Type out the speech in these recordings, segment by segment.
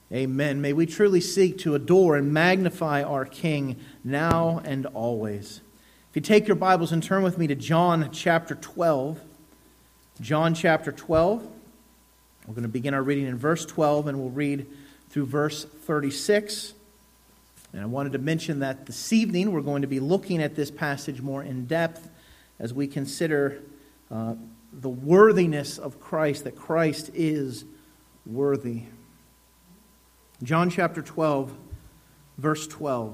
Amen. May we truly seek to adore and magnify our King now and always. If you take your Bibles and turn with me to John chapter 12. John chapter 12. We're going to begin our reading in verse 12 and we'll read through verse 36. And I wanted to mention that this evening we're going to be looking at this passage more in depth as we consider the worthiness of Christ, that Christ is worthy. John chapter 12, verse 12.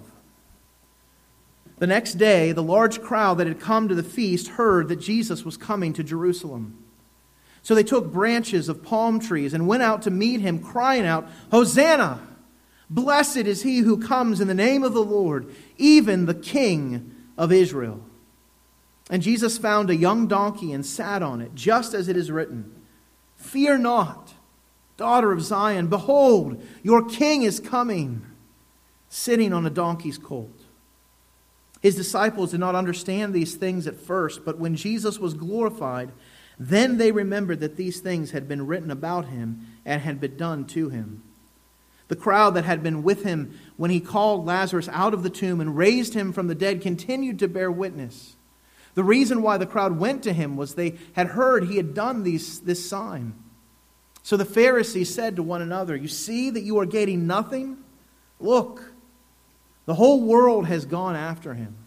The next day, the large crowd that had come to the feast heard that Jesus was coming to Jerusalem. So they took branches of palm trees and went out to meet him, crying out, "Hosanna! Blessed is he who comes in the name of the Lord, even the King of Israel." And Jesus found a young donkey and sat on it, just as it is written, "Fear not, daughter of Zion, behold, your king is coming, sitting on a donkey's colt." His disciples did not understand these things at first, but when Jesus was glorified, then they remembered that these things had been written about him and had been done to him. The crowd that had been with him when he called Lazarus out of the tomb and raised him from the dead continued to bear witness. The reason why the crowd went to him was they had heard he had done this sign. So the Pharisees said to one another, "You see that you are gaining nothing? Look, the whole world has gone after him."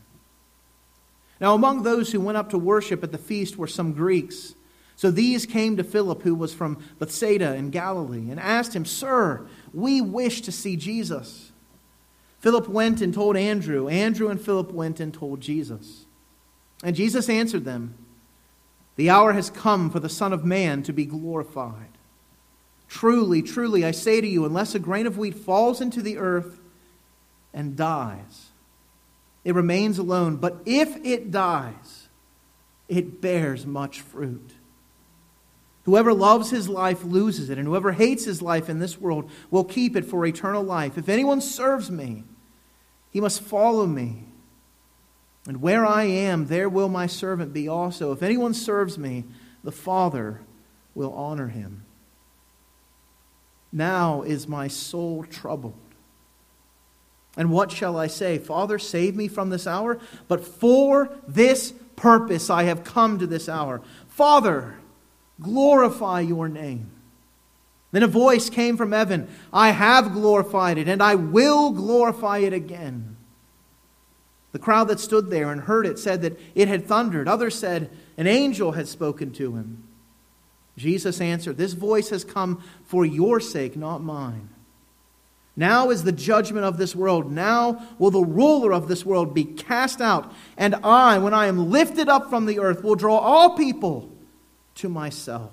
Now among those who went up to worship at the feast were some Greeks. So these came to Philip, who was from Bethsaida in Galilee, and asked him, "Sir, we wish to see Jesus." Philip went and told Andrew. Andrew and Philip went and told Jesus. And Jesus answered them, "The hour has come for the Son of Man to be glorified. Truly, truly, I say to you, unless a grain of wheat falls into the earth and dies, it remains alone. But if it dies, it bears much fruit. Whoever loves his life loses it, and whoever hates his life in this world will keep it for eternal life. If anyone serves me, he must follow me. And where I am, there will my servant be also. If anyone serves me, the Father will honor him. Now is my soul troubled. And what shall I say? Father, save me from this hour? But for this purpose I have come to this hour. Father, glorify your name." Then a voice came from heaven, "I have glorified it, and I will glorify it again." The crowd that stood there and heard it said that it had thundered. Others said, "An angel had spoken to him." Jesus answered, "This voice has come for your sake, not mine. Now is the judgment of this world. Now will the ruler of this world be cast out. And I, when I am lifted up from the earth, will draw all people to myself."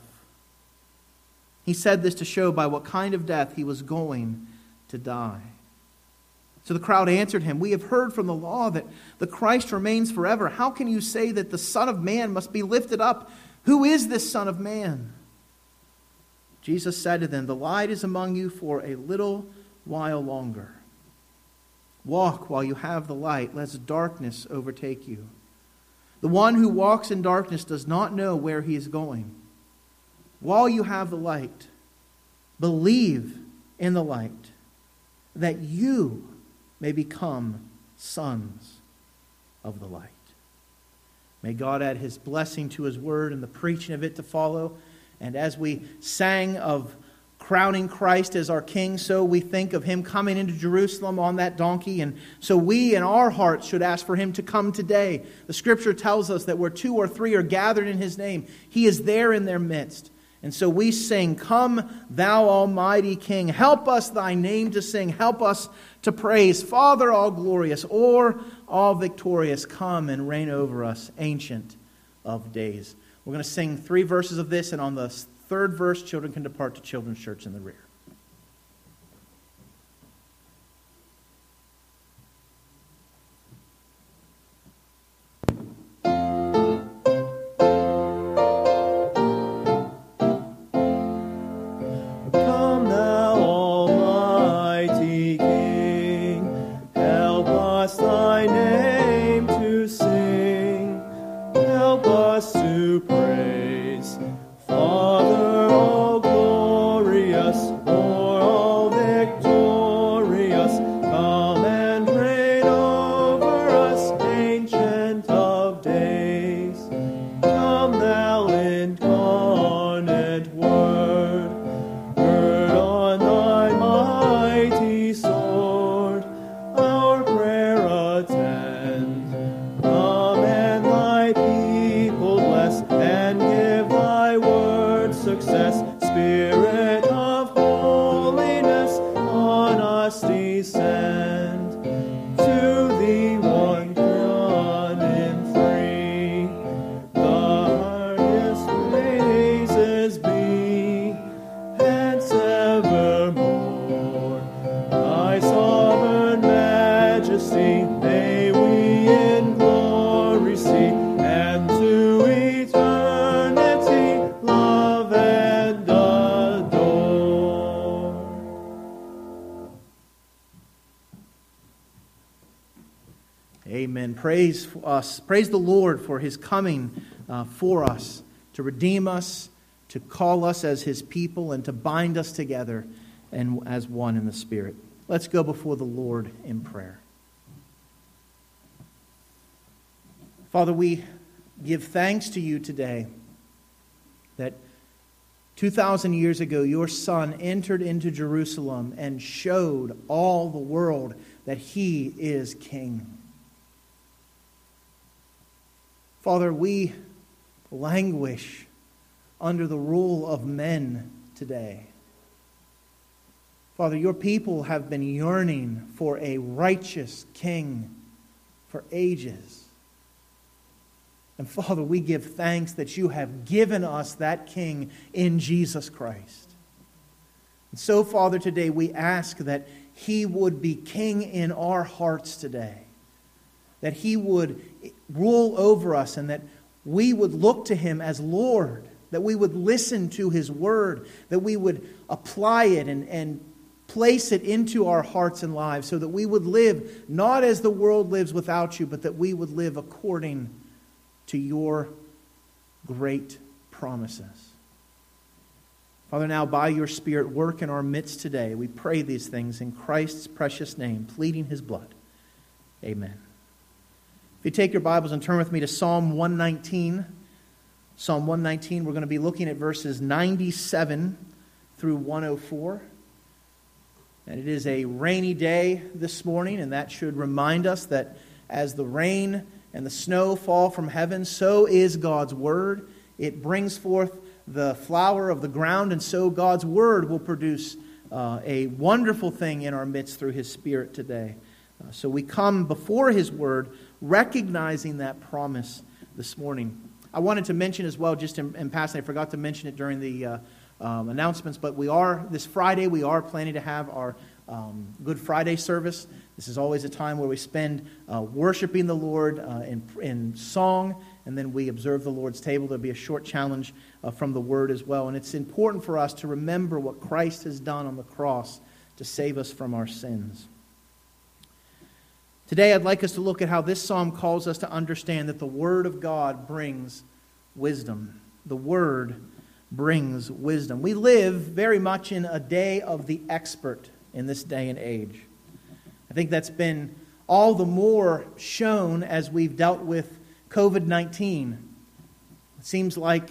He said this to show by what kind of death he was going to die. So the crowd answered him, "We have heard from the law that the Christ remains forever. How can you say that the Son of Man must be lifted up? Who is this Son of Man?" Jesus said to them, "The light is among you for a little while longer. Walk while you have the light, lest darkness overtake you. The one who walks in darkness does not know where he is going. While you have the light, believe in the light, that you may become sons of the light." May God add his blessing to his word and the preaching of it to follow. And as we sang of crowning Christ as our King, so we think of him coming into Jerusalem on that donkey. And so we in our hearts should ask for him to come today. The scripture tells us that where 2 or 3 are gathered in his name, he is there in their midst. And so we sing, "Come, thou almighty King. Help us thy name to sing. Help us to praise. Father all glorious, or all victorious, come and reign over us, Ancient of Days." We're going to sing 3 verses of this, and on the 3rd verse, children can depart to Children's Church in the rear. Come thou almighty King, help us thy name to sing, help us to praise. Father all glorious, Amen. Praise us. Praise the Lord for His coming for us, to redeem us, to call us as His people, and to bind us together and as one in the Spirit. Let's go before the Lord in prayer. Father, we give thanks to You today that 2,000 years ago, Your Son entered into Jerusalem and showed all the world that He is King. Father, we languish under the rule of men today. Father, Your people have been yearning for a righteous King for ages. And Father, we give thanks that You have given us that King in Jesus Christ. And so, Father, today we ask that He would be King in our hearts today. That He would rule over us and that we would look to Him as Lord. That we would listen to His word. That we would apply it and place it into our hearts and lives so that we would live not as the world lives without You, but that we would live according to Your great promises. Father, now by Your Spirit, work in our midst today. We pray these things in Christ's precious name, pleading His blood. Amen. If you take your Bibles and turn with me to Psalm 119. Psalm 119, we're going to be looking at verses 97 through 104. And it is a rainy day this morning, and that should remind us that as the rain and the snow fall from heaven, so is God's Word. It brings forth the flower of the ground, and so God's Word will produce a wonderful thing in our midst through His Spirit today. So we come before His Word, recognizing that promise this morning. I wanted to mention as well, just in passing, I forgot to mention it during the announcements, but this Friday, we are planning to have our Good Friday service. This is always a time where we spend worshiping the Lord in song, and then we observe the Lord's table. There'll be a short challenge from the Word as well. And it's important for us to remember what Christ has done on the cross to save us from our sins. Today, I'd like us to look at how this psalm calls us to understand that the Word of God brings wisdom. The Word brings wisdom. We live very much in a day of the expert in this day and age. I think that's been all the more shown as we've dealt with COVID-19. It seems like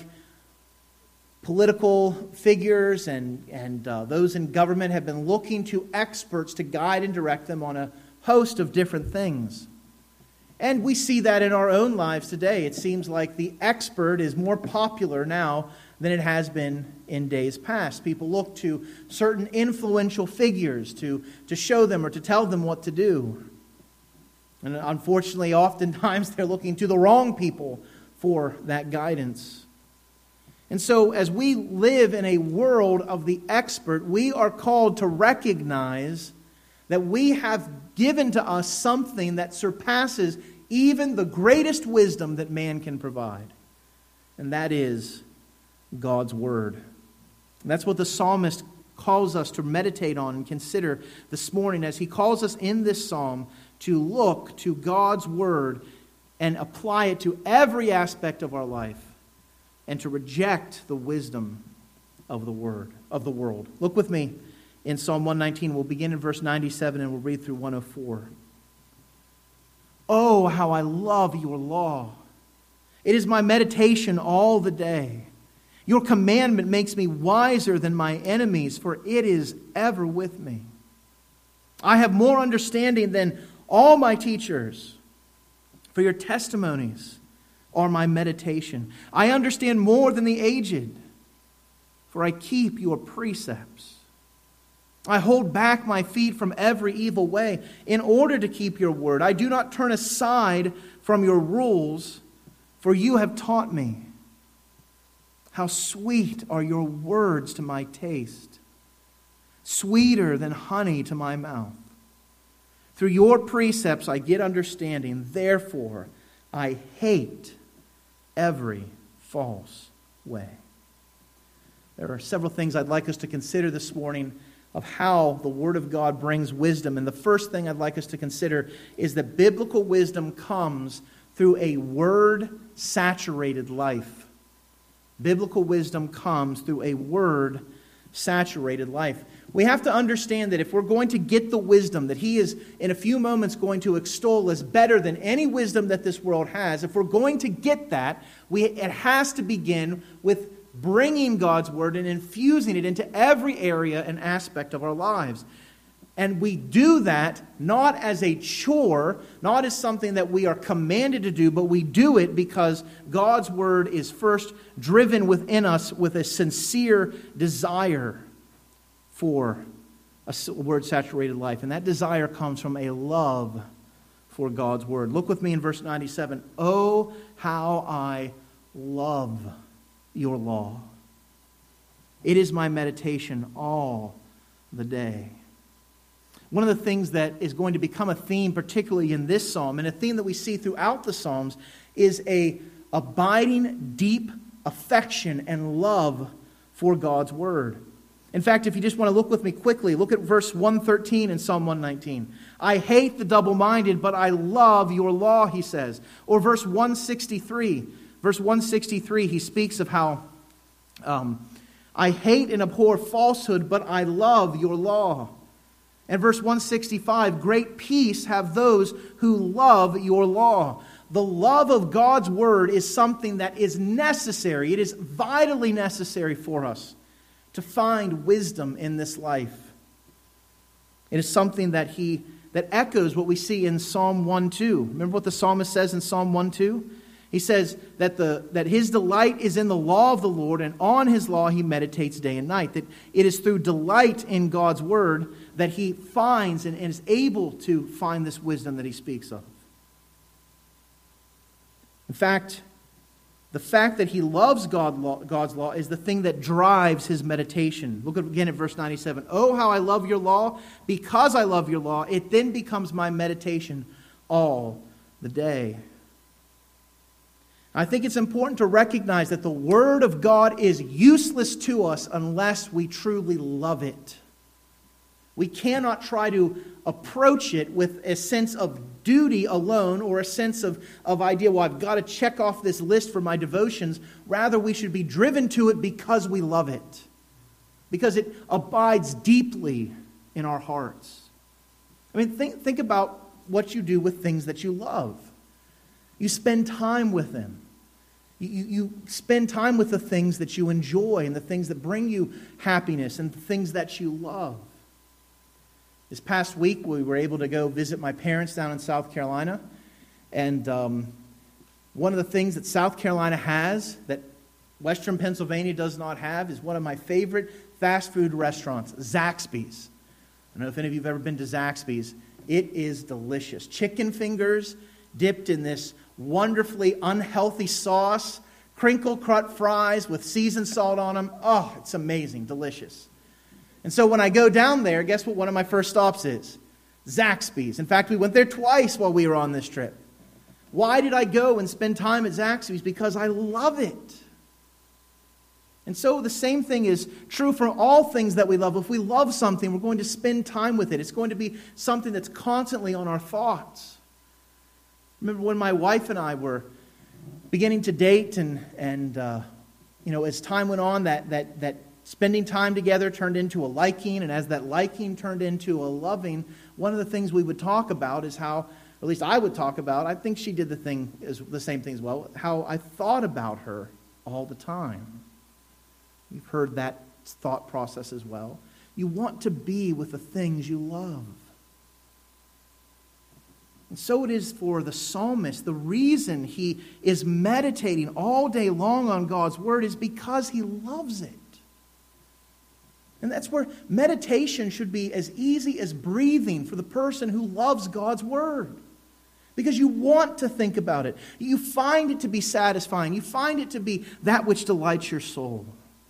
political figures and those in government have been looking to experts to guide and direct them on a host of different things. And we see that in our own lives today. It seems like the expert is more popular now than it has been in days past. People look to certain influential figures to show them or to tell them what to do. And unfortunately, oftentimes they're looking to the wrong people for that guidance. And so as we live in a world of the expert, we are called to recognize that we have given to us something that surpasses even the greatest wisdom that man can provide. And that is God's Word. And that's what the psalmist calls us to meditate on and consider this morning as he calls us in this psalm to look to God's Word and apply it to every aspect of our life and to reject the wisdom of the world. Look with me in Psalm 119. We'll begin in verse 97 and we'll read through 104. Oh, how I love Your law. It is my meditation all the day. Your commandment makes me wiser than my enemies, for it is ever with me. I have more understanding than all my teachers, for Your testimonies are my meditation. I understand more than the aged, for I keep Your precepts. I hold back my feet from every evil way in order to keep Your word. I do not turn aside from Your rules, for You have taught me. How sweet are Your words to my taste, sweeter than honey to my mouth. Through Your precepts I get understanding, therefore I hate every false way. There are several things I'd like us to consider this morning of how the Word of God brings wisdom. And the first thing I'd like us to consider is that biblical wisdom comes through a Word-saturated life. Biblical wisdom comes through a Word-saturated life. We have to understand that if we're going to get the wisdom that He is in a few moments going to extol as better than any wisdom that this world has, if we're going to get that, it has to begin with bringing God's Word and infusing it into every area and aspect of our lives. And we do that not as a chore, not as something that we are commanded to do, but we do it because God's Word is first driven within us with a sincere desire for a Word-saturated life. And that desire comes from a love for God's Word. Look with me in verse 97. Oh, how I love your law. It is my meditation all the day. One of the things that is going to become a theme, particularly in this psalm, and a theme that we see throughout the Psalms, is a abiding, deep affection and love for God's Word. In fact, if you just want to look with me quickly, look at verse 113 in Psalm 119. I hate the double-minded, but I love your law, he says. Or verse 163. Verse 163, he speaks of how I hate and abhor falsehood, but I love your law. And verse 165, great peace have those who love your law. The love of God's Word is something that is necessary. It is vitally necessary for us to find wisdom in this life. It is something that echoes what we see in Psalm 1:2. Remember what the psalmist says in Psalm 1:2? He says that his delight is in the law of the Lord, and on his law he meditates day and night. That it is through delight in God's Word that he finds and is able to find this wisdom that he speaks of. In fact, the fact that he loves God's law is the thing that drives his meditation. Look again at verse 97. Oh, how I love your law. Because I love your law, it then becomes my meditation all the day. I think it's important to recognize that the Word of God is useless to us unless we truly love it. We cannot try to approach it with a sense of duty alone or a sense of idea, well, I've got to check off this list for my devotions. Rather, we should be driven to it because we love it. Because it abides deeply in our hearts. I mean, think about what you do with things that you love. You spend time with them. You spend time with the things that you enjoy and the things that bring you happiness and the things that you love. This past week, we were able to go visit my parents down in South Carolina. And one of the things that South Carolina has that Western Pennsylvania does not have is one of my favorite fast food restaurants, Zaxby's. I don't know if any of you have ever been to Zaxby's. It is delicious. Chicken fingers dipped in this wonderfully unhealthy sauce, crinkle cut fries with seasoned salt on them. Oh, it's amazing, delicious. And so when I go down there, guess what one of my first stops is? Zaxby's. In fact, we went there twice while we were on this trip. Why did I go and spend time at Zaxby's? Because I love it. And so the same thing is true for all things that we love. If we love something, we're going to spend time with it. It's going to be something that's constantly on our thoughts. Remember when my wife and I were beginning to date and as time went on, that spending time together turned into a liking, and as that liking turned into a loving, one of the things we would talk about is how, or at least I would talk about, I think she did the same thing as well, how I thought about her all the time. You've heard that thought process as well. You want to be with the things you love. And so it is for the psalmist. The reason he is meditating all day long on God's Word is because he loves it. And that's where meditation should be as easy as breathing for the person who loves God's Word. Because you want to think about it. You find it to be satisfying. You find it to be that which delights your soul.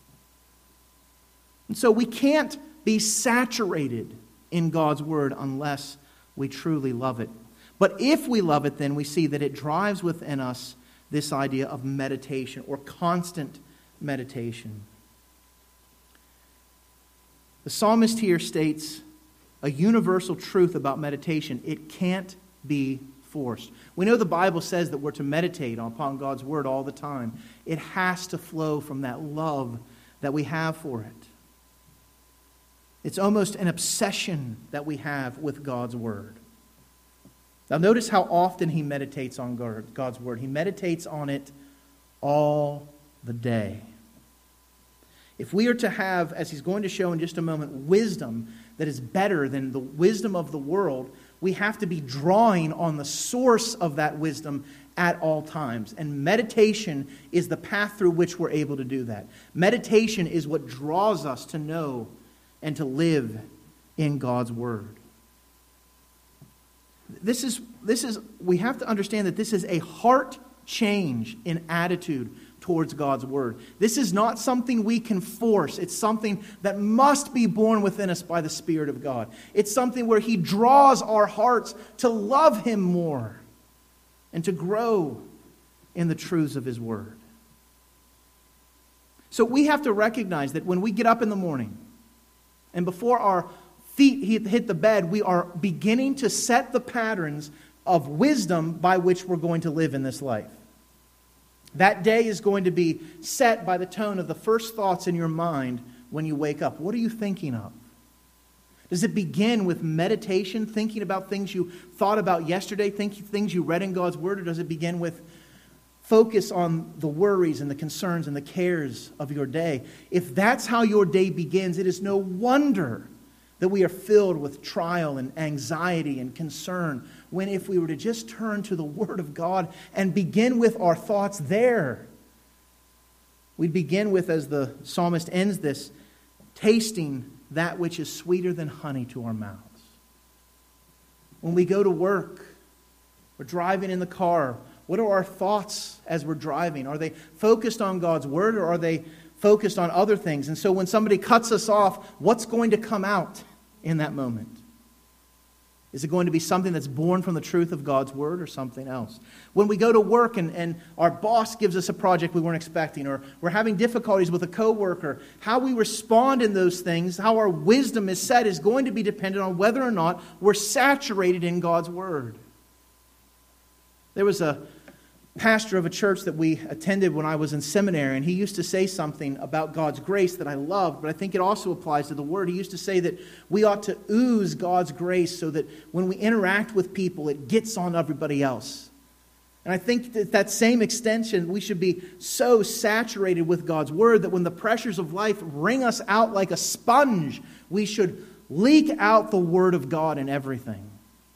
And so we can't be saturated in God's Word unless we truly love it. But if we love it, then we see that it drives within us this idea of meditation or constant meditation. The psalmist here states a universal truth about meditation. It can't be forced. We know the Bible says that we're to meditate upon God's word all the time. It has to flow from that love that we have for it. It's almost an obsession that we have with God's word. Now notice how often he meditates on God's word. He meditates on it all the day. If we are to have, as he's going to show in just a moment, wisdom that is better than the wisdom of the world, we have to be drawing on the source of that wisdom at all times. And meditation is the path through which we're able to do that. Meditation is what draws us to know and to live in God's word. We have to understand that this is a heart change in attitude towards God's word. This is not something we can force. It's something that must be born within us by the Spirit of God. It's something where he draws our hearts to love him more and to grow in the truths of his word. So we have to recognize that when we get up in the morning and before our feet hit the bed, we are beginning to set the patterns of wisdom by which we're going to live in this life. That day is going to be set by the tone of the first thoughts in your mind when you wake up. What are you thinking of? Does it begin with meditation, thinking about things you thought about yesterday, things you read in God's word, or does it begin with focus on the worries and the concerns and the cares of your day? If that's how your day begins, it is no wonder that we are filled with trial and anxiety and concern, when if we were to just turn to the Word of God and begin with our thoughts there, we'd begin with, as the psalmist ends this, tasting that which is sweeter than honey to our mouths. When we go to work, we're driving in the car, what are our thoughts as we're driving? Are they focused on God's Word, or are they focused on other things? And so when somebody cuts us off, what's going to come out in that moment? Is it going to be something that's born from the truth of God's word, or something else? When we go to work and our boss gives us a project we weren't expecting, or we're having difficulties with a coworker, how we respond in those things, how our wisdom is set, is going to be dependent on whether or not we're saturated in God's word. There was a pastor of a church that we attended when I was in seminary, and he used to say something about God's grace that I loved, but I think it also applies to the word. He used to say that we ought to ooze God's grace so that when we interact with people, it gets on everybody else. And I think that same extension, we should be so saturated with God's word that when the pressures of life wring us out like a sponge, we should leak out the word of God in everything.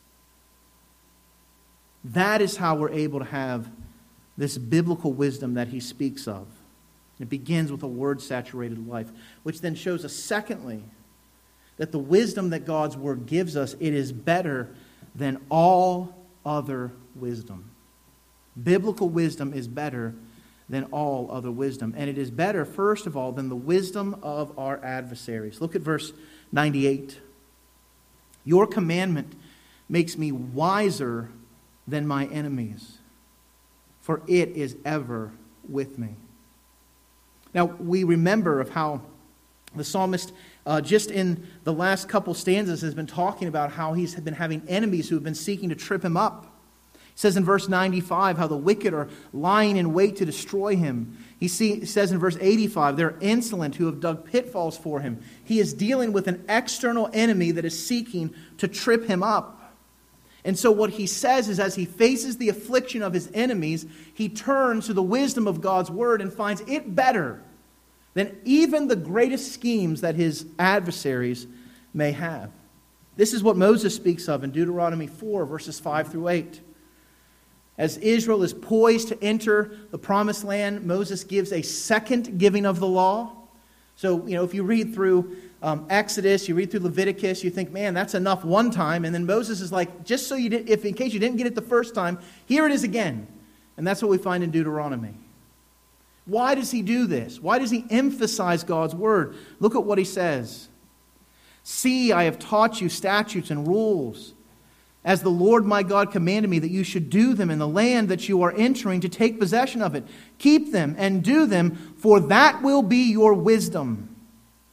That is how we're able to have this biblical wisdom that he speaks of. It begins with a word-saturated life, which then shows us, secondly, that the wisdom that God's word gives us, it is better than all other wisdom. Biblical wisdom is better than all other wisdom. And it is better, first of all, than the wisdom of our adversaries. Look at verse 98. Your commandment makes me wiser than my enemies, for it is ever with me. Now, we remember of how the psalmist, just in the last couple stanzas, has been talking about how he's been having enemies who have been seeking to trip him up. He says in verse 95 how the wicked are lying in wait to destroy him. He says in verse 85, they're insolent who have dug pitfalls for him. He is dealing with an external enemy that is seeking to trip him up. And so what he says is, as he faces the affliction of his enemies, he turns to the wisdom of God's word and finds it better than even the greatest schemes that his adversaries may have. This is what Moses speaks of in Deuteronomy 4, verses 5 through 8. As Israel is poised to enter the promised land, Moses gives a second giving of the law. So, if you read through Exodus, you read through Leviticus, you think, man, that's enough one time. And then Moses is like, just so you did, in case you didn't get it the first time, here it is again. And that's what we find in Deuteronomy. Why does he do this? Why does he emphasize God's word? Look at what he says. See, I have taught you statutes and rules, as the Lord my God commanded me, that you should do them in the land that you are entering to take possession of it. Keep them and do them, for that will be your wisdom.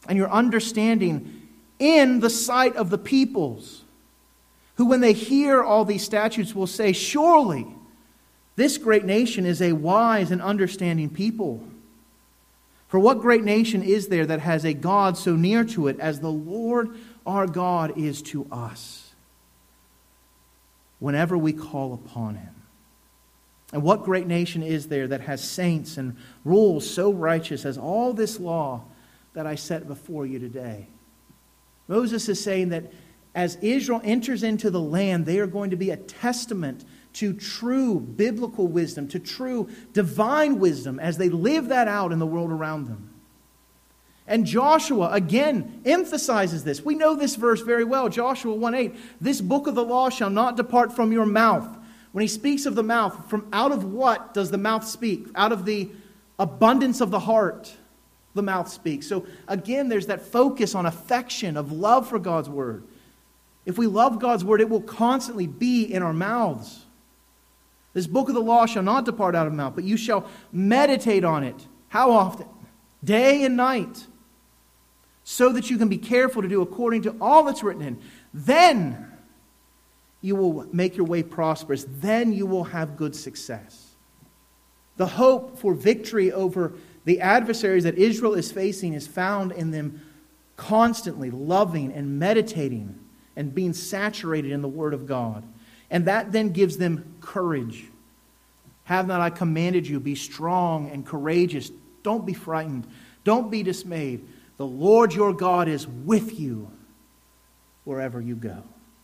and your understanding in the sight of the peoples, who when they hear all these statutes will say, surely this great nation is a wise and understanding people. For what great nation is there that has a God so near to it as the Lord our God is to us, whenever we call upon Him? And what great nation is there that has saints and rules so righteous as all this law that I set before you today? Moses is saying that as Israel enters into the land, they are going to be a testament to true biblical wisdom, to true divine wisdom as they live that out in the world around them. And Joshua, again, emphasizes this. We know this verse very well, Joshua 1:8. This book of the law shall not depart from your mouth. When he speaks of the mouth, from out of what does the mouth speak? Out of the abundance of the heart, the mouth speaks. So again, there's that focus on affection, of love for God's word. If we love God's word, it will constantly be in our mouths. This book of the law shall not depart out of the mouth, but you shall meditate on it. How often? Day and night. So that you can be careful to do according to all that's written in. Then you will make your way prosperous. Then you will have good success. The hope for victory over the adversaries that Israel is facing is found in them constantly loving and meditating and being saturated in the Word of God. And that then gives them courage. Have not I commanded you, be strong and courageous. Don't be frightened. Don't be dismayed. The Lord your God is with you wherever you go.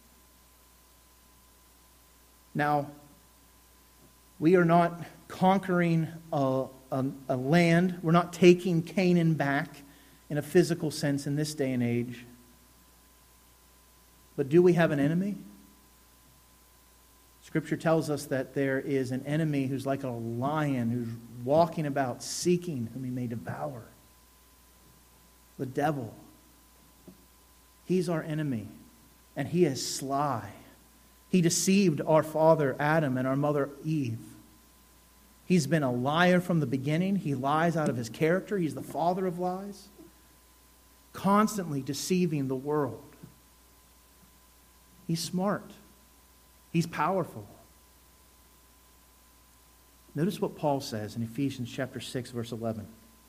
Now, we are not conquering a land. We're not taking Canaan back in a physical sense in this day and age. But do we have an enemy? Scripture tells us that there is an enemy who's like a lion who's walking about seeking whom he may devour. The devil. He's our enemy, and he is sly. He deceived our father Adam and our mother Eve. He's been a liar from the beginning. He lies out of his character. He's the father of lies. Constantly deceiving the world. He's smart. He's powerful. Notice what Paul says in Ephesians chapter 6, verse 11.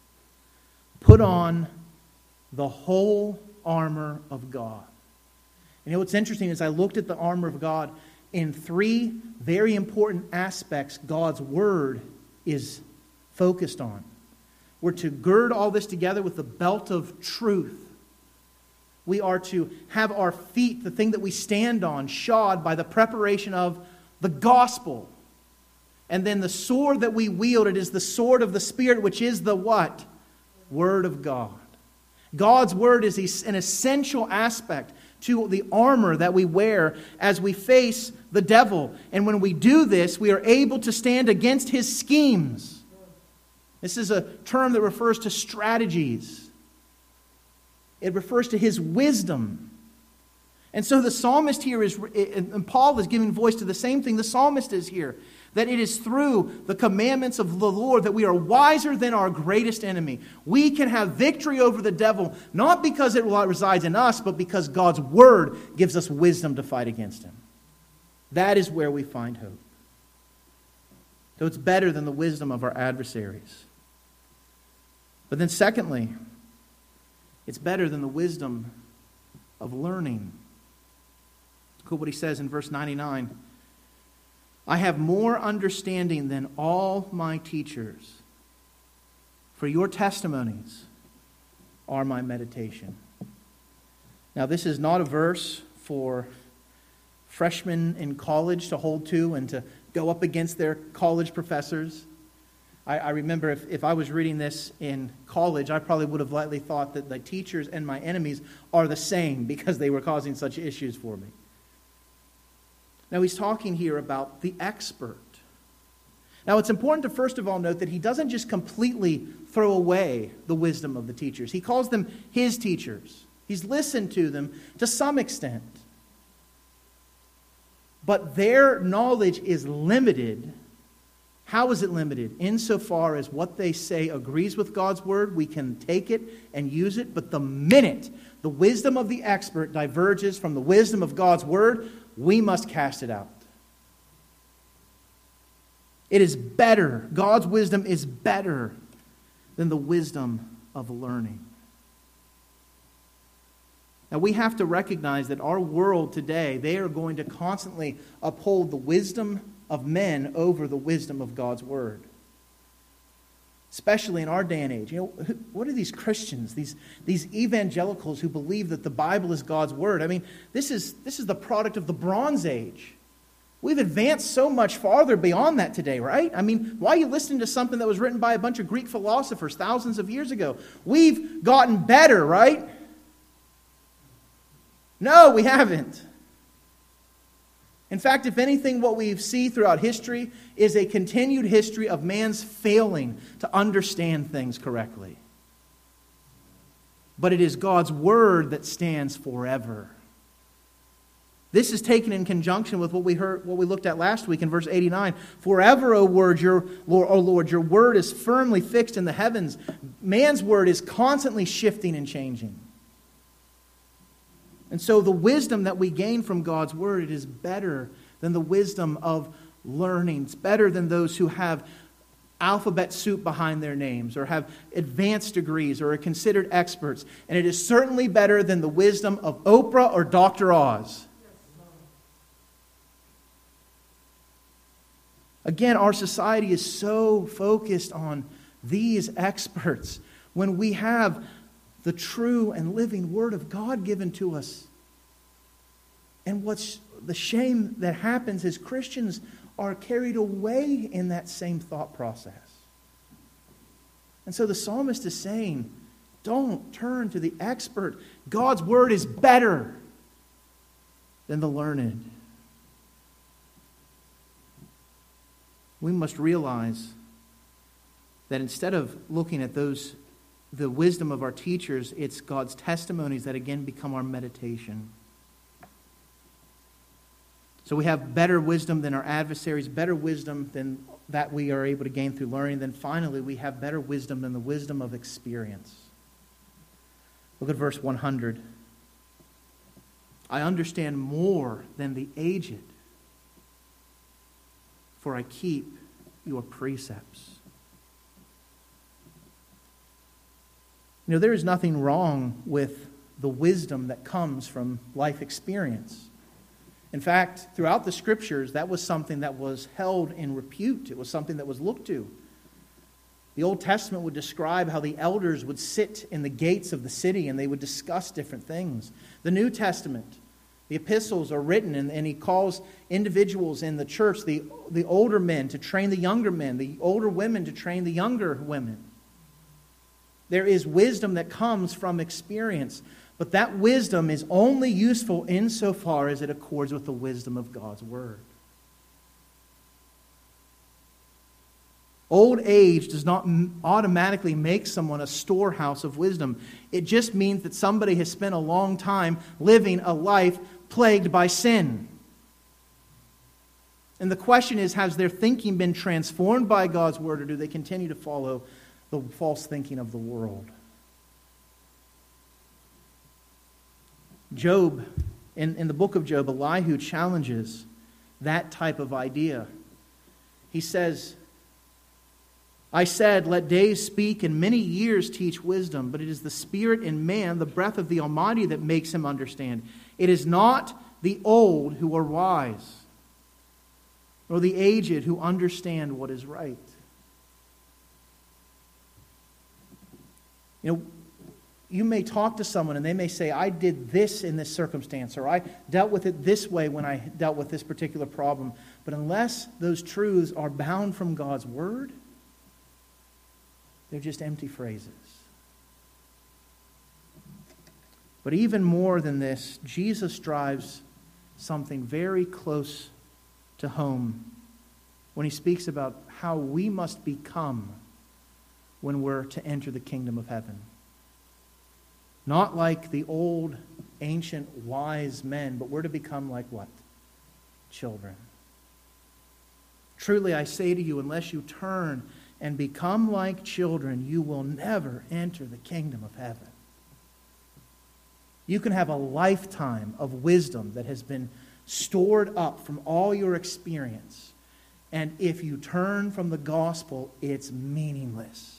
Put on the whole armor of God. You know what's interesting is I looked at the armor of God in three very important aspects God's Word is focused on. We're to gird all this together with the belt of truth. We are to have our feet, the thing that we stand on, shod by the preparation of the gospel. And then the sword that we wield, it is the sword of the Spirit, which is the what? Word of God. God's Word is an essential aspect to the armor that we wear as we face the devil. And when we do this, we are able to stand against his schemes. This is a term that refers to strategies. It refers to his wisdom. And so the psalmist here is, and Paul is giving voice to the same thing the psalmist is here, that it is through the commandments of the Lord that we are wiser than our greatest enemy. We can have victory over the devil, not because it resides in us, but because God's Word gives us wisdom to fight against him. That is where we find hope. So it's better than the wisdom of our adversaries. But then secondly, it's better than the wisdom of learning. Look at what he says in verse 99. I have more understanding than all my teachers, for your testimonies are my meditation. Now, this is not a verse for freshmen in college to hold to and to go up against their college professors. I remember if I was reading this in college, I probably would have lightly thought that the teachers and my enemies are the same because they were causing such issues for me. Now he's talking here about the expert. Now it's important to first of all note that he doesn't just completely throw away the wisdom of the teachers. He calls them his teachers. He's listened to them to some extent. But their knowledge is limited. How is it limited? Insofar as what they say agrees with God's word, we can take it and use it. But the minute the wisdom of the expert diverges from the wisdom of God's word, we must cast it out. It is better. God's wisdom is better than the wisdom of learning. Now we have to recognize that our world today, they are going to constantly uphold the wisdom of men over the wisdom of God's word. Especially in our day and age. What are these Christians, these evangelicals who believe that the Bible is God's word? I mean, this is the product of the Bronze Age. We've advanced so much farther beyond that today, right? I mean, why are you listening to something that was written by a bunch of Greek philosophers thousands of years ago? We've gotten better, right? No, we haven't. In fact, if anything, what we see throughout history is a continued history of man's failing to understand things correctly. But it is God's word that stands forever. This is taken in conjunction with what we looked at last week in verse 89. Forever, O Lord, your word is firmly fixed in the heavens. Man's word is constantly shifting and changing. And so the wisdom that we gain from God's word, it is better than the wisdom of learning. It's better than those who have alphabet soup behind their names or have advanced degrees or are considered experts. And it is certainly better than the wisdom of Oprah or Dr. Oz. Again, our society is so focused on these experts when we have the true and living Word of God given to us. And what's the shame that happens is Christians are carried away in that same thought process. And so the psalmist is saying, don't turn to the expert. God's Word is better than the learned. We must realize that instead of looking at the wisdom of our teachers, it's God's testimonies that again become our meditation. So we have better wisdom than our adversaries, better wisdom than that we are able to gain through learning. Then finally, we have better wisdom than the wisdom of experience. Look at verse 100. I understand more than the aged, for I keep your precepts. There is nothing wrong with the wisdom that comes from life experience. In fact, throughout the Scriptures, that was something that was held in repute. It was something that was looked to. The Old Testament would describe how the elders would sit in the gates of the city and they would discuss different things. The New Testament, the epistles are written, and he calls individuals in the church, the older men to train the younger men, the older women to train the younger women. There is wisdom that comes from experience, but that wisdom is only useful insofar as it accords with the wisdom of God's Word. Old age does not automatically make someone a storehouse of wisdom. It just means that somebody has spent a long time living a life plagued by sin. And the question is, has their thinking been transformed by God's Word, or do they continue to follow the false thinking of the world? Job, in the book of Job, Elihu challenges that type of idea. He says, I said, let days speak and many years teach wisdom, but it is the Spirit in man, the breath of the Almighty, that makes him understand. It is not the old who are wise, nor the aged who understand what is right. You may talk to someone and they may say, I did this in this circumstance, or I dealt with it this way when I dealt with this particular problem. But unless those truths are bound from God's Word, they're just empty phrases. But even more than this, Jesus drives something very close to home when he speaks about how we must become when we're to enter the kingdom of heaven. Not like the old, ancient, wise men, but we're to become like what? Children. Truly I say to you, unless you turn and become like children, you will never enter the kingdom of heaven. You can have a lifetime of wisdom that has been stored up from all your experience. And if you turn from the gospel, it's meaningless.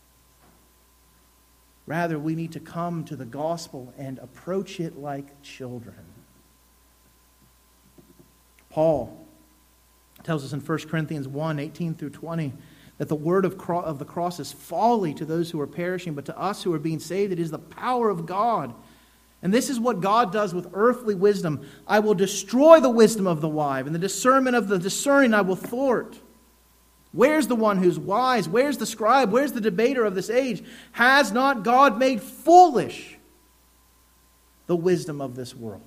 Rather, we need to come to the gospel and approach it like children. Paul tells us in 1 Corinthians 1, 18 through 20, that the word of the cross is folly to those who are perishing, but to us who are being saved, it is the power of God. And this is what God does with earthly wisdom. I will destroy the wisdom of the wise, and the discernment of the discerning I will thwart. Where's the one who's wise? Where's the scribe? Where's the debater of this age? Has not God made foolish the wisdom of this world?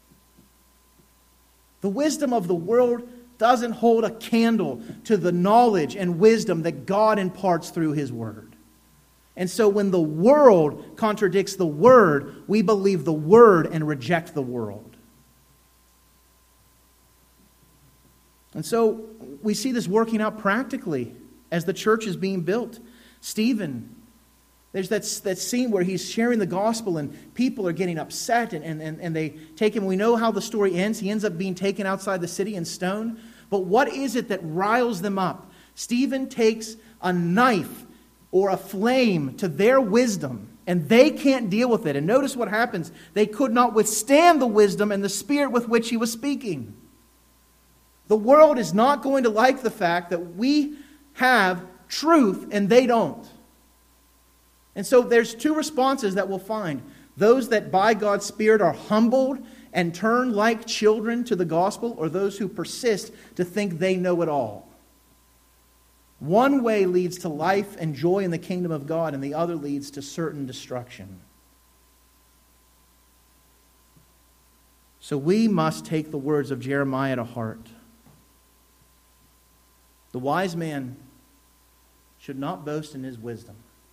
The wisdom of the world doesn't hold a candle to the knowledge and wisdom that God imparts through His Word. And so when the world contradicts the Word, we believe the Word and reject the world. And so we see this working out practically as the church is being built. Stephen, there's that scene where he's sharing the gospel and people are getting upset and they take him. We know how the story ends. He ends up being taken outside the city and stoned. But what is it that riles them up? Stephen takes a knife or a flame to their wisdom, and they can't deal with it. And notice what happens. They could not withstand the wisdom and the spirit with which he was speaking. The world is not going to like the fact that we have truth and they don't. And so there's two responses that we'll find. Those that by God's Spirit are humbled and turn like children to the gospel, or those who persist to think they know it all. One way leads to life and joy in the kingdom of God, and the other leads to certain destruction. So we must take the words of Jeremiah to heart. The wise man should not boast in his wisdom,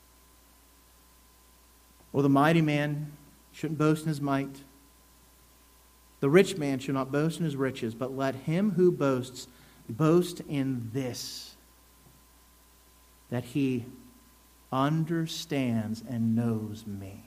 or the mighty man shouldn't boast in his might. The rich man should not boast in his riches, but let him who boasts boast in this, that he understands and knows me.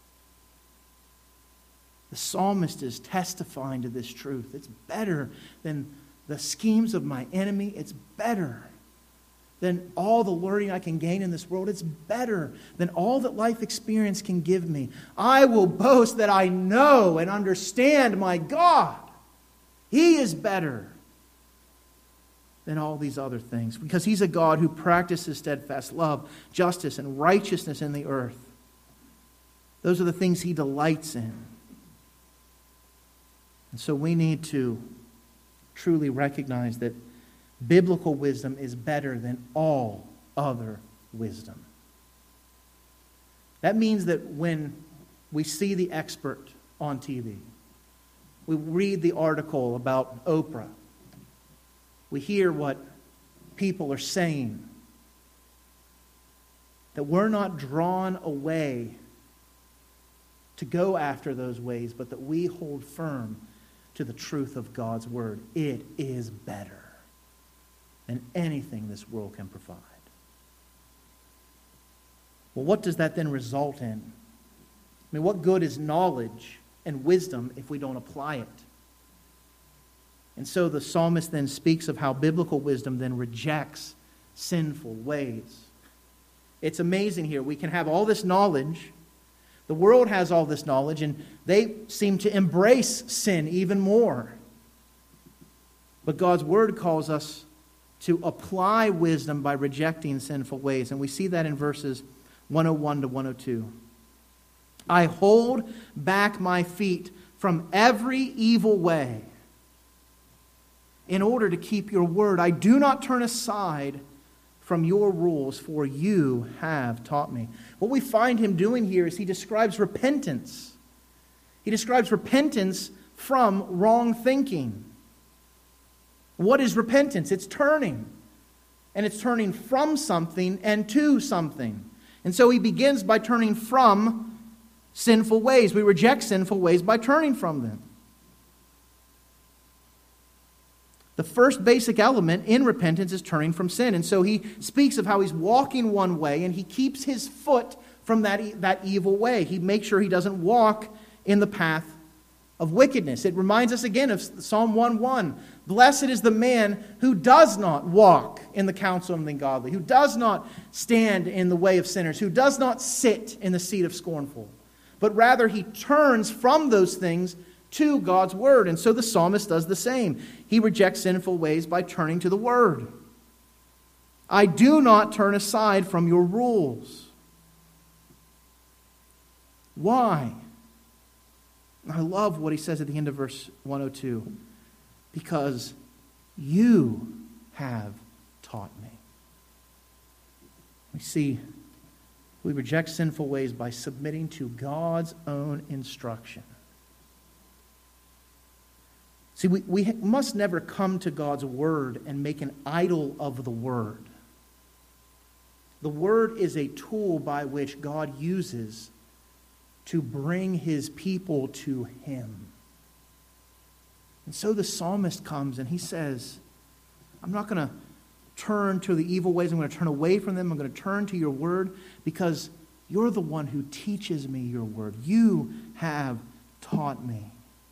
The psalmist is testifying to this truth. It's better than the schemes of my enemy. It's better than all the learning I can gain in this world. It's better than all that life experience can give me. I will boast that I know and understand my God. He is better than all these other things, because He's a God who practices steadfast love, justice, and righteousness in the earth. Those are the things He delights in. And so we need to truly recognize that biblical wisdom is better than all other wisdom. That means that when we see the expert on TV, we read the article about Oprah, we hear what people are saying, that we're not drawn away to go after those ways, but that we hold firm to the truth of God's Word. It is better than anything this world can provide. Well, what does that then result in? I mean, what good is knowledge and wisdom if we don't apply it? And so the psalmist then speaks of how biblical wisdom then rejects sinful ways. It's amazing here. We can have all this knowledge. The world has all this knowledge, and they seem to embrace sin even more. But God's Word calls us to apply wisdom by rejecting sinful ways. And we see that in verses 101 to 102. I hold back my feet from every evil way in order to keep your word. I do not turn aside from your rules, for you have taught me. What we find him doing here is he describes repentance. He describes repentance from wrong thinking. What is repentance? It's turning. And it's turning from something and to something. And so he begins by turning from sinful ways. We reject sinful ways by turning from them. The first basic element in repentance is turning from sin. And so he speaks of how he's walking one way and he keeps his foot from that evil way. He makes sure he doesn't walk in the path of wickedness. It reminds us again of Psalm 1:1. Blessed is the man who does not walk in the counsel of the ungodly, who does not stand in the way of sinners, who does not sit in the seat of scornful, but rather he turns from those things to God's word. And so the psalmist does the same. He rejects sinful ways by turning to the word. I do not turn aside from your rules. Why? I love what he says at the end of verse 102. Because you have taught me. We see we reject sinful ways by submitting to God's own instruction. See, we must never come to God's word and make an idol of the word. The word is a tool by which God uses to bring his people to him. And so the psalmist comes and he says, I'm not going to turn to the evil ways. I'm going to turn away from them. I'm going to turn to your word because you're the one who teaches me your word. You have taught me.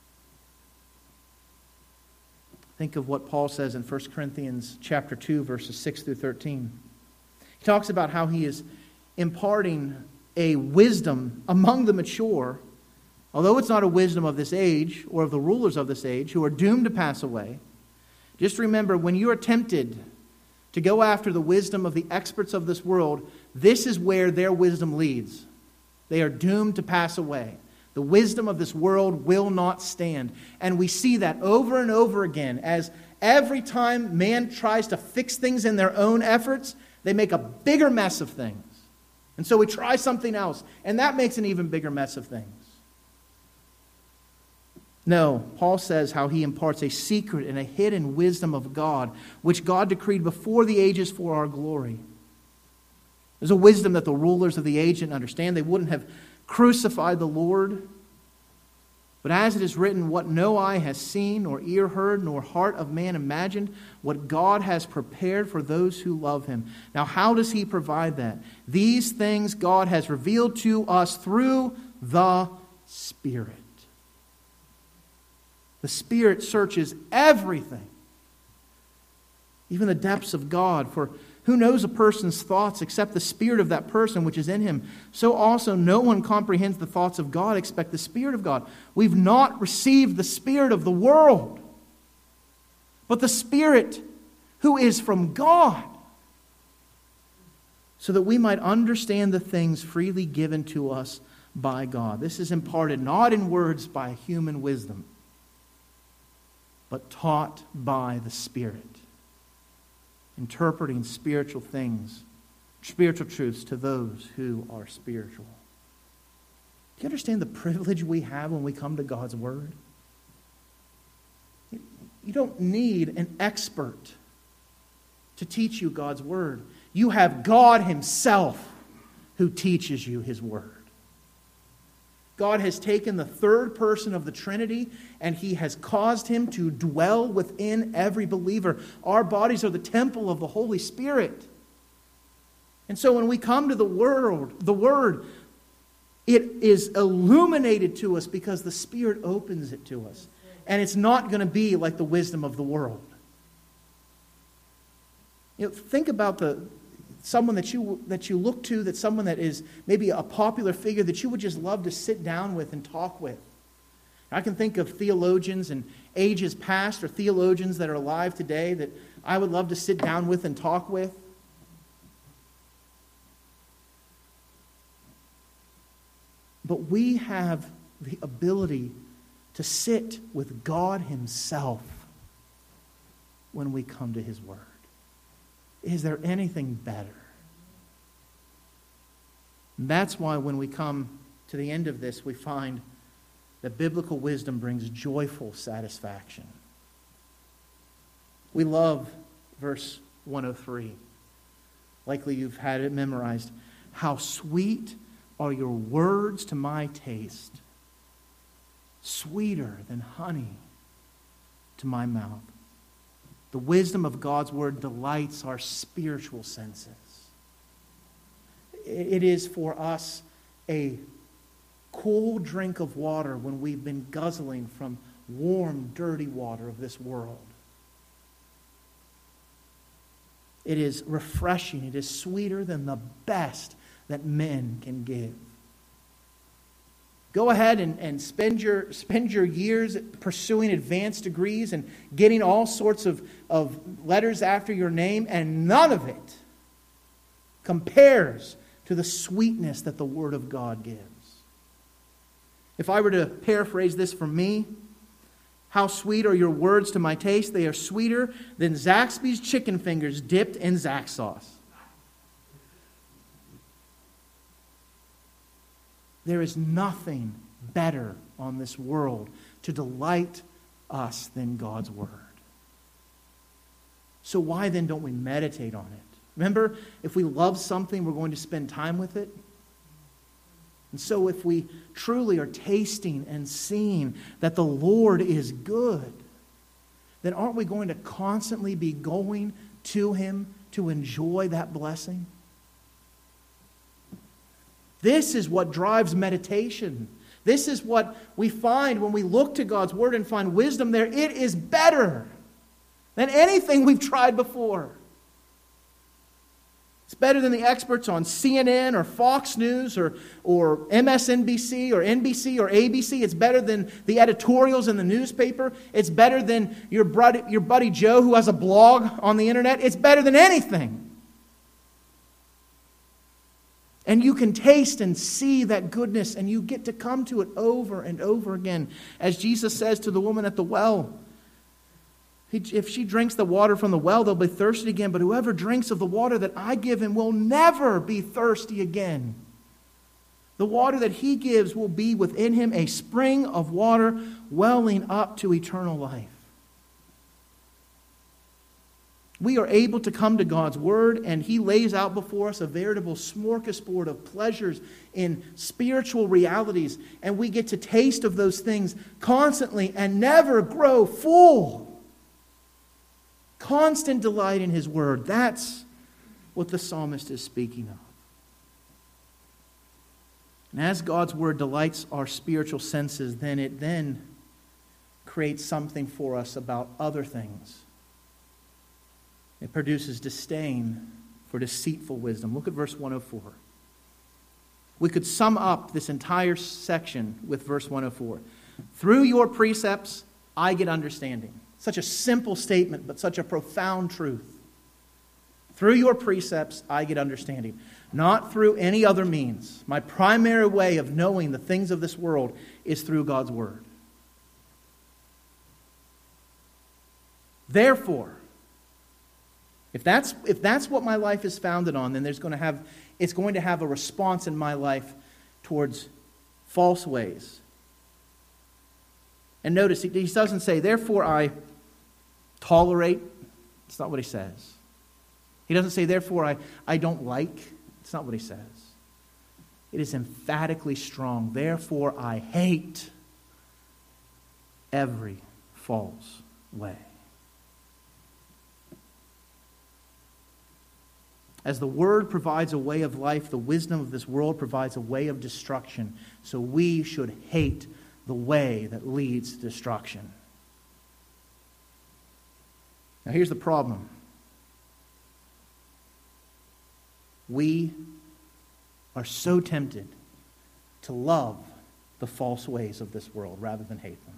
Think of what Paul says in 1 Corinthians chapter 2, verses 6 through 13. He talks about how he is imparting a wisdom among the mature, although it's not a wisdom of this age or of the rulers of this age who are doomed to pass away. Just remember, when you are tempted to go after the wisdom of the experts of this world, this is where their wisdom leads. They are doomed to pass away. The wisdom of this world will not stand. And we see that over and over again as every time man tries to fix things in their own efforts, they make a bigger mess of things. And so we try something else, and that makes an even bigger mess of things. No, Paul says how he imparts a secret and a hidden wisdom of God, which God decreed before the ages for our glory. There's a wisdom that the rulers of the age didn't understand. They wouldn't have crucified the Lord. But as it is written, what no eye has seen, nor ear heard, nor heart of man imagined, what God has prepared for those who love him. Now, how does he provide that? These things God has revealed to us through the Spirit. The Spirit searches everything, even the depths of God. For who knows a person's thoughts except the spirit of that person which is in him? So also no one comprehends the thoughts of God except the Spirit of God. We've not received the spirit of the world, but the Spirit who is from God, so that we might understand the things freely given to us by God. This is imparted not in words by human wisdom, but taught by the Spirit. Interpreting spiritual things, spiritual truths to those who are spiritual. Do you understand the privilege we have when we come to God's Word? You don't need an expert to teach you God's Word. You have God Himself who teaches you His Word. God has taken the third person of the Trinity and He has caused Him to dwell within every believer. Our bodies are the temple of the Holy Spirit. And so when we come to the Word, it is illuminated to us because the Spirit opens it to us. And it's not going to be like the wisdom of the world. Think about someone that you look to, that someone that is maybe a popular figure that you would just love to sit down with and talk with. I can think of theologians in ages past or theologians that are alive today that I would love to sit down with and talk with. But we have the ability to sit with God Himself when we come to His Word. Is there anything better? And that's why when we come to the end of this, we find that biblical wisdom brings joyful satisfaction. We love verse 103. Likely you've had it memorized. How sweet are your words to my taste, sweeter than honey to my mouth. The wisdom of God's Word delights our spiritual senses. It is for us a cool drink of water when we've been guzzling from warm, dirty water of this world. It is refreshing. It is sweeter than the best that men can give. Go ahead and spend your years pursuing advanced degrees and getting all sorts of letters after your name, and none of it compares to the sweetness that the Word of God gives. If I were to paraphrase this for me, how sweet are your words to my taste? They are sweeter than Zaxby's chicken fingers dipped in Zax sauce. There is nothing better on this world to delight us than God's Word. So why then don't we meditate on it? Remember, if we love something, we're going to spend time with it. And so if we truly are tasting and seeing that the Lord is good, then aren't we going to constantly be going to Him to enjoy that blessing? This is what drives meditation. This is what we find when we look to God's Word and find wisdom there. It is better than anything we've tried before. It's better than the experts on CNN or Fox News or MSNBC or NBC or ABC. It's better than the editorials in the newspaper. It's better than your buddy Joe who has a blog on the internet. It's better than anything. And you can taste and see that goodness, and you get to come to it over and over again. As Jesus says to the woman at the well, if she drinks the water from the well, they'll be thirsty again. But whoever drinks of the water that I give him will never be thirsty again. The water that He gives will be within him a spring of water welling up to eternal life. We are able to come to God's Word, and He lays out before us a veritable smorgasbord of pleasures in spiritual realities. And we get to taste of those things constantly and never grow full. Constant delight in His Word. That's what the psalmist is speaking of. And as God's Word delights our spiritual senses, then it creates something for us about other things. It produces disdain for deceitful wisdom. Look at verse 104. We could sum up this entire section with verse 104. Through your precepts, I get understanding. Such a simple statement, but such a profound truth. Through your precepts, I get understanding. Not through any other means. My primary way of knowing the things of this world is through God's Word. Therefore, if that's what my life is founded on, then it's going to have a response in my life towards false ways. And notice, he doesn't say, therefore I tolerate. It's not what he says. He doesn't say, therefore I don't like. It's not what he says. It is emphatically strong. Therefore I hate every false way. As the Word provides a way of life, the wisdom of this world provides a way of destruction. So we should hate the way that leads to destruction. Now here's the problem. We are so tempted to love the false ways of this world rather than hate them.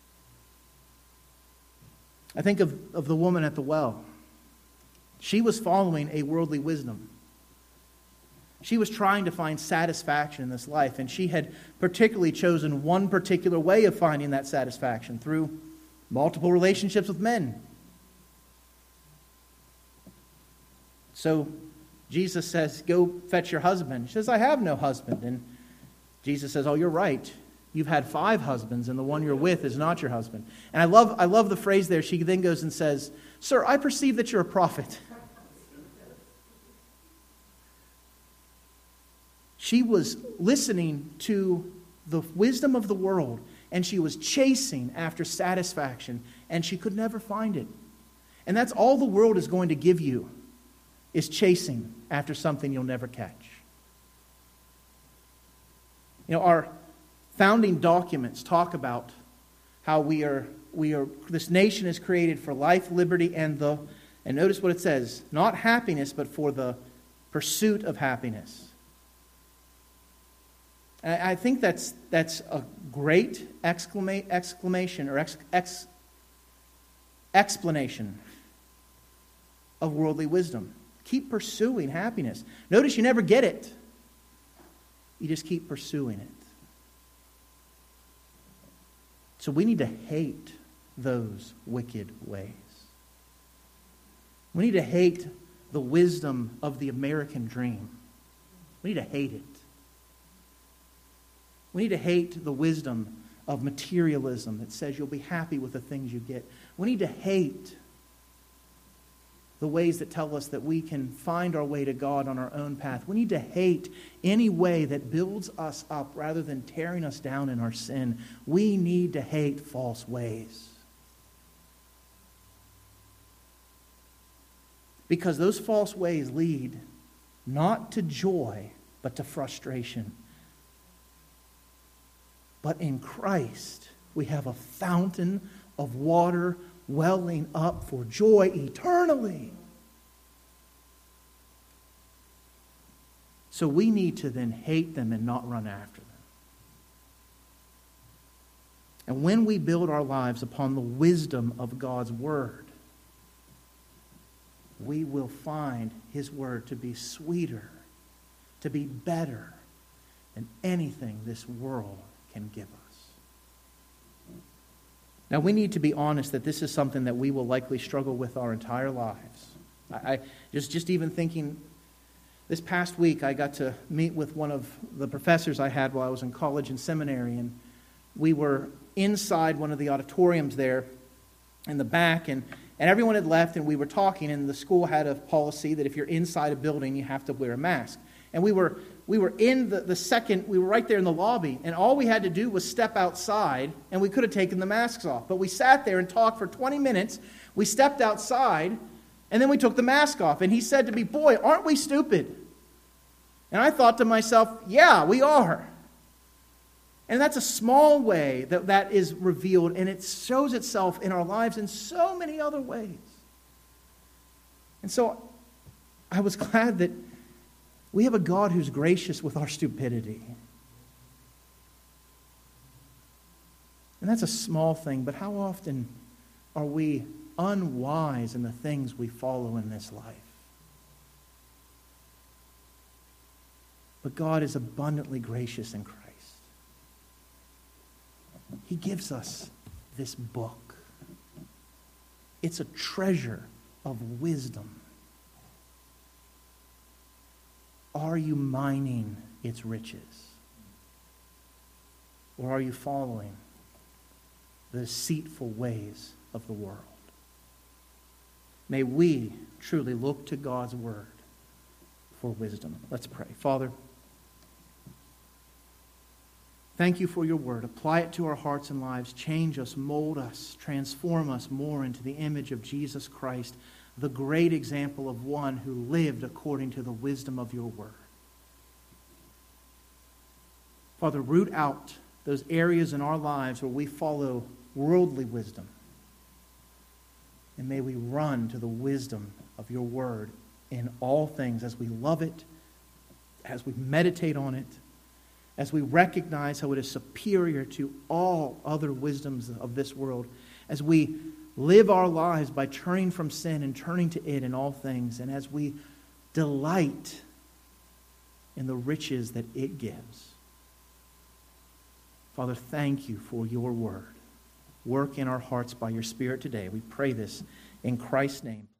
I think of the woman at the well. She was following a worldly wisdom. She was trying to find satisfaction in this life, and she had particularly chosen one particular way of finding that satisfaction through multiple relationships with men. So Jesus says, go fetch your husband. She says, I have no husband. And Jesus says, oh, you're right. You've had 5 husbands, and the one you're with is not your husband. And I love the phrase there. She then goes and says, sir, I perceive that you're a prophet. She was listening to the wisdom of the world, and she was chasing after satisfaction, and she could never find it. And that's all the world is going to give you, is chasing after something you'll never catch. Our founding documents talk about how this nation is created for life, liberty, and notice what it says, not happiness, but for the pursuit of happiness. And I think that's a great exclamation or explanation of worldly wisdom. Keep pursuing happiness. Notice you never get it. You just keep pursuing it. So we need to hate those wicked ways. We need to hate the wisdom of the American dream. We need to hate it. We need to hate the wisdom of materialism that says you'll be happy with the things you get. We need to hate the ways that tell us that we can find our way to God on our own path. We need to hate any way that builds us up rather than tearing us down in our sin. We need to hate false ways. Because those false ways lead not to joy, but to frustration. But in Christ, we have a fountain of water welling up for joy eternally. So we need to then hate them and not run after them. And when we build our lives upon the wisdom of God's Word, we will find His Word to be sweeter, to be better than anything this world can give us. Now, we need to be honest that this is something that we will likely struggle with our entire lives. I just even thinking, this past week I got to meet with one of the professors I had while I was in college and seminary, and we were inside one of the auditoriums there in the back, and everyone had left, and we were talking, and the school had a policy that if you're inside a building, you have to wear a mask. And we were in we were right there in the lobby, and all we had to do was step outside, and we could have taken the masks off. But we sat there and talked for 20 minutes. We stepped outside, and then we took the mask off. And he said to me, "Boy, aren't we stupid?" And I thought to myself, yeah, we are. And that's a small way that is revealed, and it shows itself in our lives in so many other ways. And so I was glad that we have a God who's gracious with our stupidity. And that's a small thing, but how often are we unwise in the things we follow in this life? But God is abundantly gracious in Christ. He gives us this book. It's a treasure of wisdom. Are you mining its riches? Or are you following the deceitful ways of the world? May we truly look to God's word for wisdom. Let's pray. Father, thank you for your word. Apply it to our hearts and lives. Change us, mold us, transform us more into the image of Jesus Christ, the great example of one who lived according to the wisdom of your word. Father, root out those areas in our lives where we follow worldly wisdom. And may we run to the wisdom of your word in all things as we love it, as we meditate on it, as we recognize how it is superior to all other wisdoms of this world, as we live our lives by turning from sin and turning to it in all things, and as we delight in the riches that it gives. Father, thank you for your word. Work in our hearts by your Spirit today. We pray this in Christ's name.